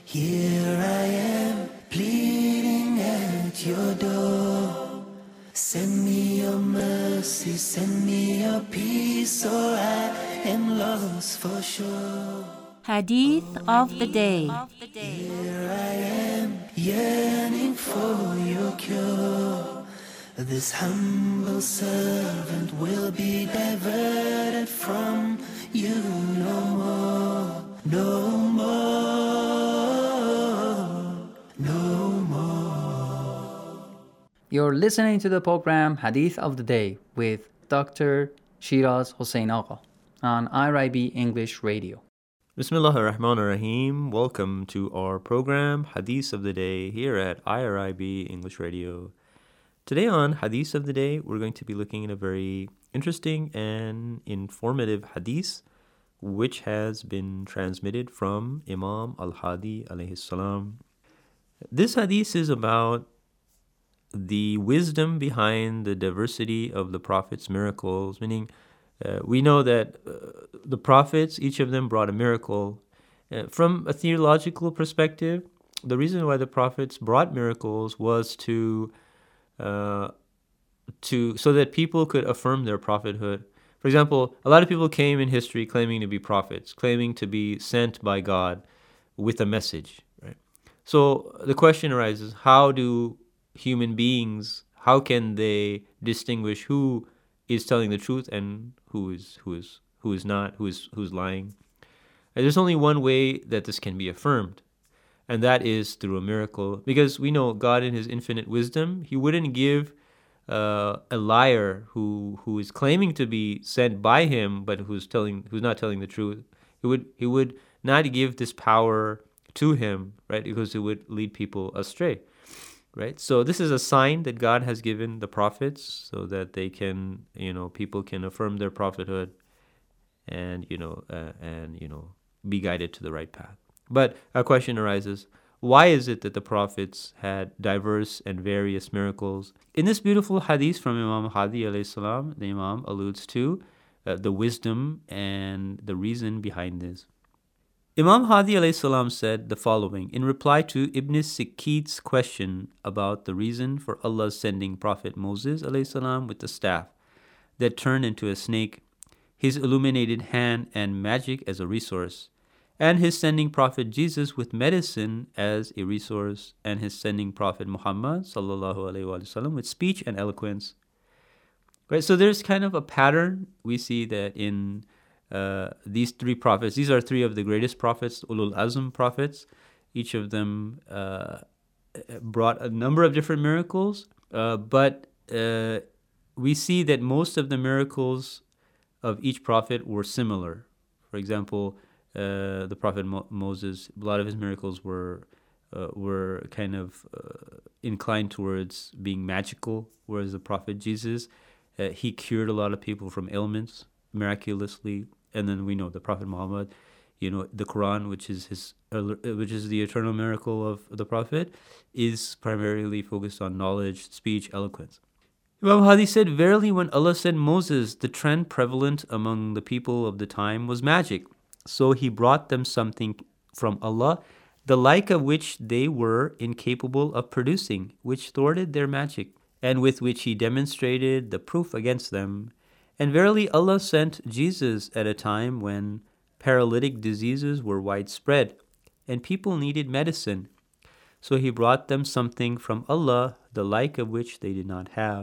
Here I am, pleading at your door. Send me your mercy, send me your peace, or I am lost for sure. Hadith of the Day. Here I am, yearning for your cure. This humble servant will be diverted from you no more, no more, no more. You're listening to the program Hadith of the Day with Dr. Shiraz Hossein Agha on IRIB English Radio. Bismillah ar-Rahman ar-Rahim. Welcome to our program Hadith of the Day here at IRIB English Radio. Today on Hadith of the Day, we're going to be looking at a very interesting and informative hadith which has been transmitted from Imam al-Hadi alayhi salam. This hadith is about the wisdom behind the diversity of the Prophet's miracles, meaning we know that the prophets, each of them brought a miracle. From a theological perspective, the reason why the prophets brought miracles was so that people could affirm their prophethood. For example, a lot of people came in history claiming to be prophets, claiming to be sent by God with a message, right? So the question arises, how do human beings, how can they distinguish who is telling the truth and who is not, who's lying? And there's only one way that this can be affirmed, and that is through a miracle. Because we know God in his infinite wisdom, he wouldn't give a liar who is claiming to be sent by him, but who's not telling the truth. He would not give this power to him, right? Because it would lead people astray. Right, so this is a sign that God has given the prophets so that they can, people can affirm their prophethood and be guided to the right path. But a question arises: why is it that the prophets had diverse and various miracles? In this beautiful hadith from Imam Hadi alayhi salam, the Imam alludes to the wisdom and the reason behind this. Imam Hadi alayhi salam said the following in reply to Ibn Sikit's question about the reason for Allah sending Prophet Moses alayhi salam with the staff that turned into a snake, his illuminated hand and magic as a resource, and his sending Prophet Jesus with medicine as a resource, and his sending Prophet Muhammad sallallahu alaihi wasallam with speech and eloquence. Right, so there's kind of a pattern we see that in these three prophets. These are three of the greatest prophets, Ulul Azm prophets. Each of them brought a number of different miracles, but we see that most of the miracles of each prophet were similar. For example, the Prophet Moses, a lot of his miracles were kind of inclined towards being magical, whereas the Prophet Jesus, he cured a lot of people from ailments miraculously. And then we know the Prophet Muhammad, the Quran, which is the eternal miracle of the Prophet, is primarily focused on knowledge, speech, eloquence. Imam Hadi said, verily when Allah sent Moses, the trend prevalent among the people of the time was magic. So he brought them something from Allah, the like of which they were incapable of producing, which thwarted their magic, and with which he demonstrated the proof against them. And verily Allah sent Jesus at a time when paralytic diseases were widespread and people needed medicine. So he brought them something from Allah, the like of which they did not have,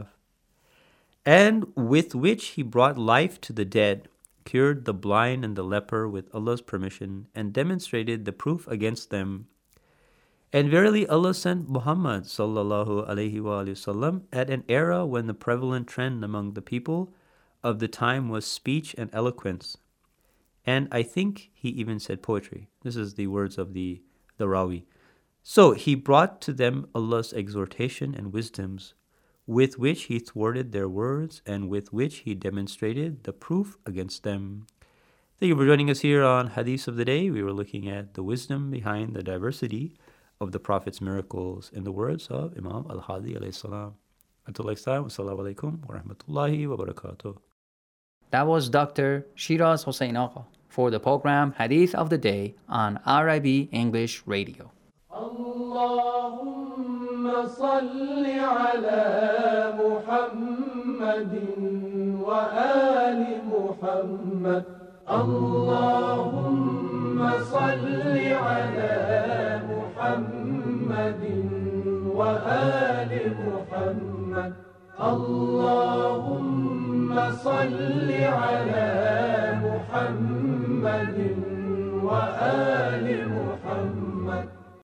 and with which he brought life to the dead, cured the blind and the leper with Allah's permission, and demonstrated the proof against them. And verily Allah sent Muhammad sallallahu alaihi wasallam at an era when the prevalent trend among the people of the time was speech and eloquence. And I think he even said poetry. This is the words of the Rawi. So he brought to them Allah's exhortation and wisdoms, with which he thwarted their words and with which he demonstrated the proof against them. Thank you for joining us here on Hadith of the Day. We were looking at the wisdom behind the diversity of the Prophet's miracles in the words of Imam al-Hadi alayhi salam. Until next time, wassalamu alaikum wa rahmatullahi wa barakatuh. That was Dr. Shiraz Hossein Agha for the program Hadith of the Day on IRIB English Radio. اللهم صل على محمد وآل محمد. اللهم صل على محمد وآل محمد. اللهم صل على محمد وآل محمد.